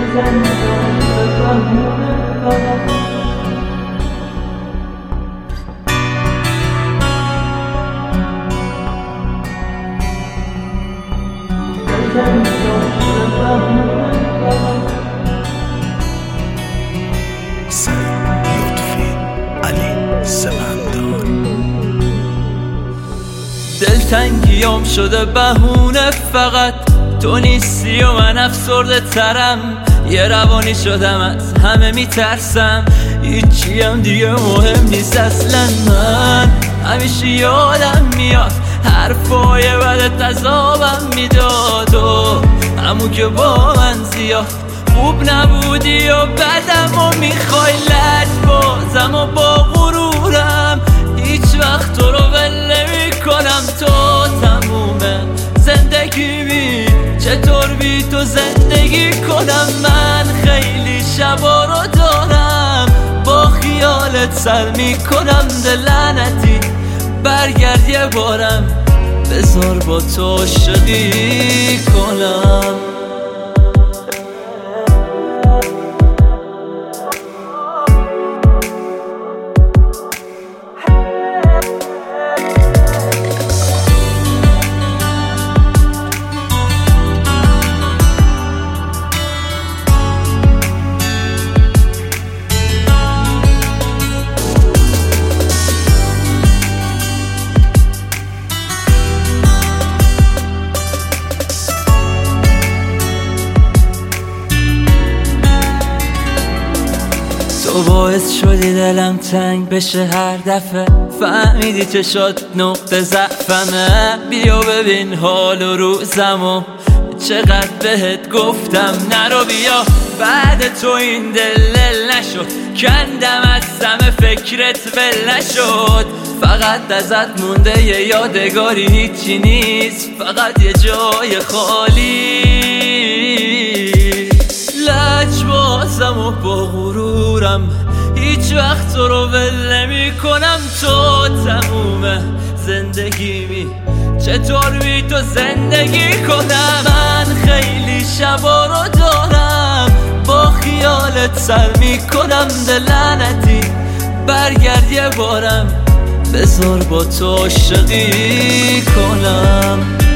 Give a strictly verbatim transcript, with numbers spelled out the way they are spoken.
دلتنگیام شده بهونه فقط تو نیستی و من افسرده ترم، یه روانی شدم از همه میترسم، هیچیم دیگه مهم نیست اصلا. من همیشه یادم میاد حرفای بدت عذابم میداد و همون که با من زیاد خوب نبودی و بدم و میخوای لج بازم و با غرورم هیچ وقت تو رو ول نمی کنم. تو تمومه زندگی بی چطور بی تو زندگی کنم. من خیلی شبا رو دارم با خیالت سر میکنم. دلعنتی برگرد یه بارم بذار با تو عاشقی کنم. تو باعث شدی دلم تنگ بشه هر دفعه، فهمیدی چشات نقطه ضعفمه. بیا ببین حال و روزمو چقدر بهت گفتم نرو بیا. بعد تو این دل دل نشد، کندم از سم فکرت ول نشد. فقط ازت مونده یه یادگاری هیچی نیست، فقط یه جای خالی. لج بازم و با غرورم هیچ وقت تو رو ول نمی کنم. تو تمومه زندگیمی چطور بی تو زندگی کنم. من خیلی شبا رو دارم با خیالت سر میکنم. دلعنتی برگرد یه بارم بذار با تو عاشقی کنم.